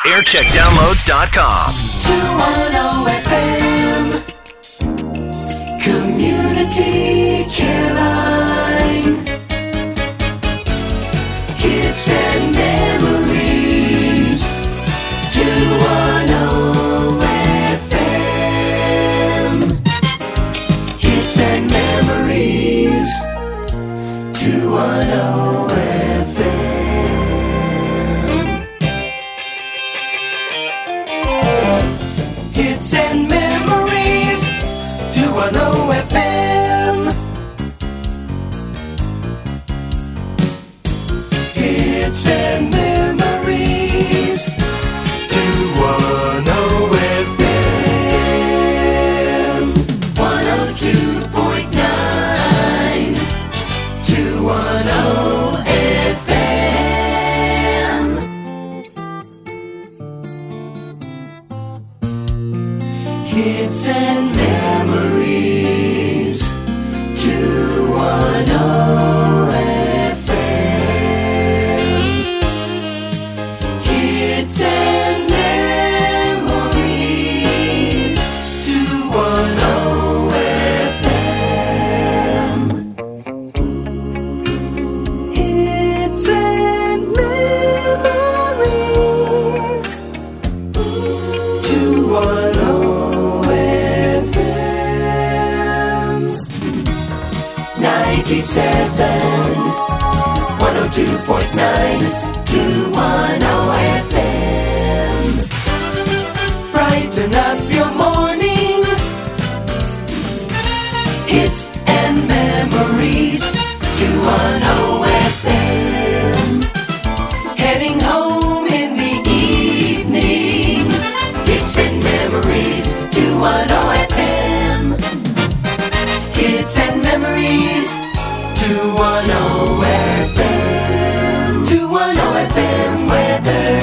Aircheckdownloads.com. 210 FM Community Caroline. Hits and memories. 210 FM Hits and memories. 210 FM. Hits and memories, 210 FM. Hits and memories, 210 FM. 102.9, 210 FM. Hits and memories, 210 FM. Hits and memories, 210 FM. Hits and memories, 210 FM. 97, 102.9, 210 FM. Brighten up your morning. Hits and memories, 210 FM. Heading home in the evening. Hits and memories, 210 FM. Hits and memories, 210 FM. 210 FM weather.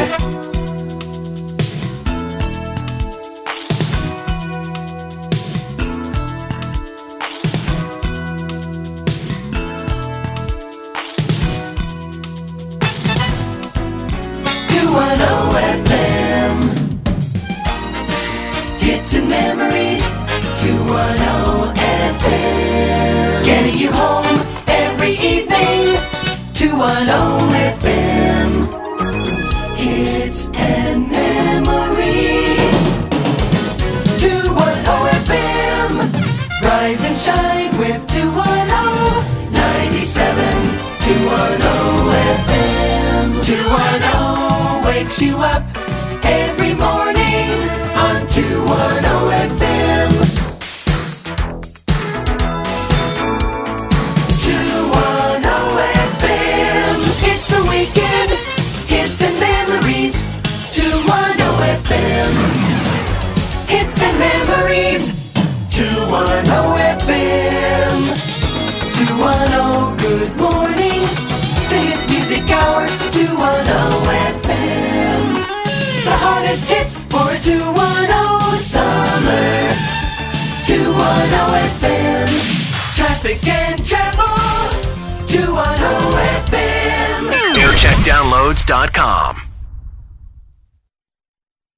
Hits and memories, 210 FM. Getting you home every evening, 210 FM. Hits and memories, 210 FM. Rise and shine with 210, 97, 210 FM. 210 wakes you up every morning on 210 FM. 210 FM. It's the weekend. Hits and memories. 210 FM. Hits and memories. 210 FM. 210 good morning. The hit music hour. 210 FM. The hottest hits for 210 summer. 210 FM. Traffic and travel. 210 FM. Aircheckdownloads.com.